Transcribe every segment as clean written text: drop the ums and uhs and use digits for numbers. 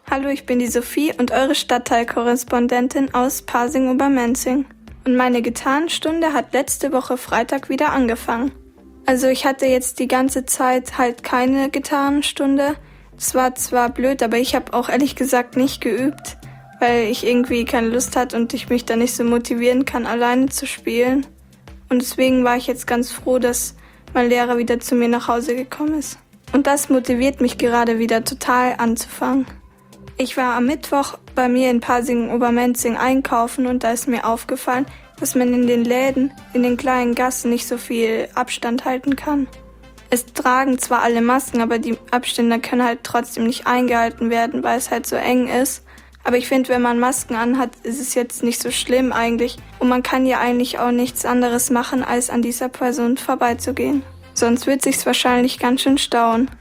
Hallo, ich bin die Sophie und eure Stadtteilkorrespondentin aus Pasing-Obermenzing. Und meine Gitarrenstunde hat letzte Woche Freitag wieder angefangen. Also ich hatte jetzt die ganze Zeit halt keine Gitarrenstunde. Es war zwar blöd, aber ich habe auch ehrlich gesagt nicht geübt, weil ich irgendwie keine Lust hatte und ich mich da nicht so motivieren kann, alleine zu spielen. Und deswegen war ich jetzt ganz froh, dass mein Lehrer wieder zu mir nach Hause gekommen ist. Und das motiviert mich gerade wieder total anzufangen. Ich war am Mittwoch bei mir in Pasing-Obermenzing einkaufen und da ist mir aufgefallen, dass man in den Läden, in den kleinen Gassen nicht so viel Abstand halten kann. Es tragen zwar alle Masken, aber die Abstände können halt trotzdem nicht eingehalten werden, weil es halt so eng ist. Aber ich finde, wenn man Masken anhat, ist es jetzt nicht so schlimm eigentlich. Und man kann ja eigentlich auch nichts anderes machen, als an dieser Person vorbeizugehen. Sonst wird sich's wahrscheinlich ganz schön stauen.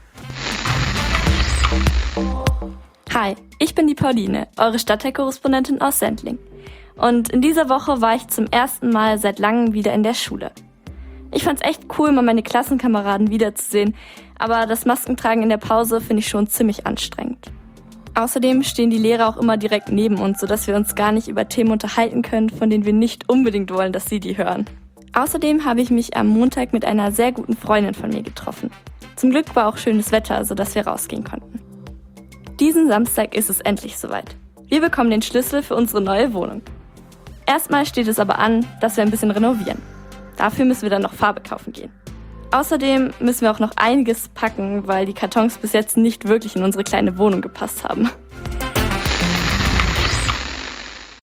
Hi, ich bin die Pauline, eure Stadtteilkorrespondentin aus Sendling. Und in dieser Woche war ich zum ersten Mal seit langem wieder in der Schule. Ich fand's echt cool, mal meine Klassenkameraden wiederzusehen, aber das Maskentragen in der Pause finde ich schon ziemlich anstrengend. Außerdem stehen die Lehrer auch immer direkt neben uns, sodass wir uns gar nicht über Themen unterhalten können, von denen wir nicht unbedingt wollen, dass sie die hören. Außerdem habe ich mich am Montag mit einer sehr guten Freundin von mir getroffen. Zum Glück war auch schönes Wetter, sodass wir rausgehen konnten. Diesen Samstag ist es endlich soweit. Wir bekommen den Schlüssel für unsere neue Wohnung. Erstmal steht es aber an, dass wir ein bisschen renovieren. Dafür müssen wir dann noch Farbe kaufen gehen. Außerdem müssen wir auch noch einiges packen, weil die Kartons bis jetzt nicht wirklich in unsere kleine Wohnung gepasst haben.